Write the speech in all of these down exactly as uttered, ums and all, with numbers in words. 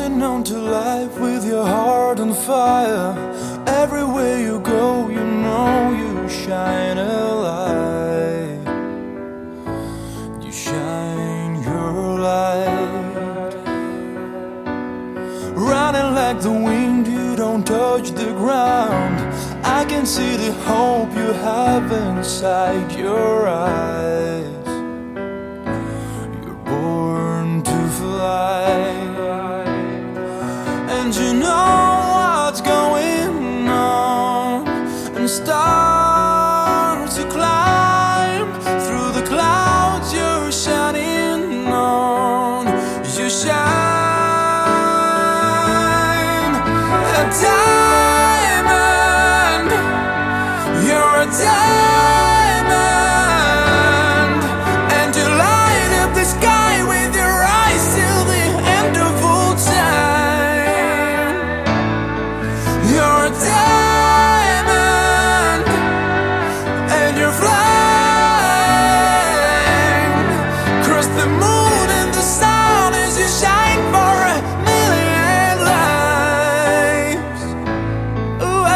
Holding on to life with your heart on fire. Everywhere you go, you know you shine a light. You shine your light. Running like the wind, you don't touch the ground. I can see the hope you have inside your eyes. You're born to fly. And you know what's going on, and start to climb through the clouds. You're shining on. You shine a diamond. You're a diamond, and you light up the sky with your eyes till the end of all time. You're a diamond, and you're flying across the moon and the sun as you shine for a million lives. Ooh,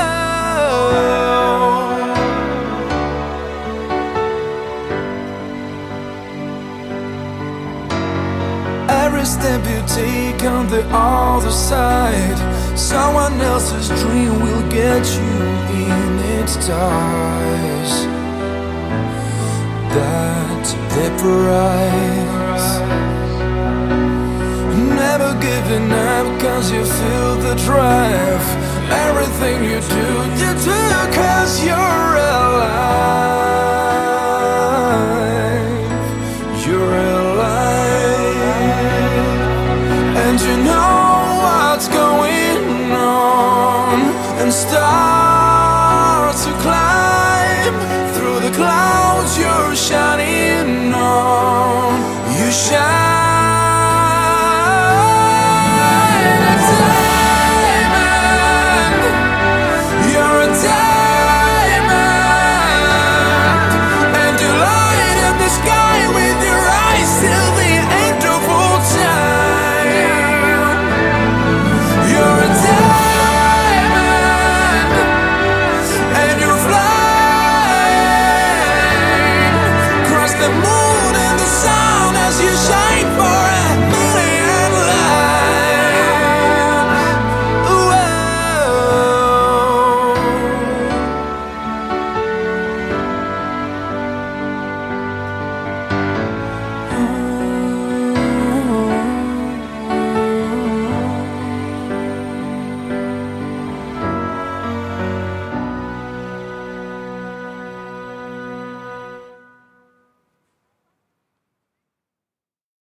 every step you take on the other side, someone else's dream will get you in its ties. That's the price. Never giving up, cause you feel the drive. Everything you do, you do cause you're alive.